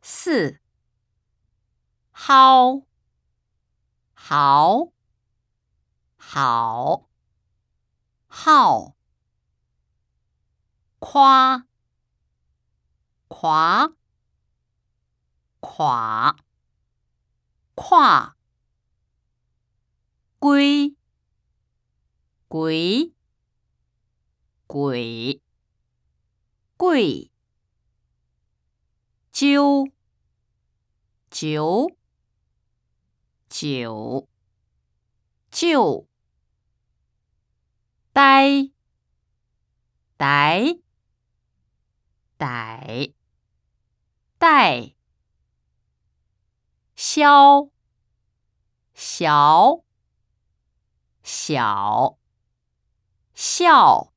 4. 好，好，好，好，夸，夸，垮，跨，归，鬼，鬼，贵，揪，九，九，就，呆，逮，逮，带，消，小，小，笑。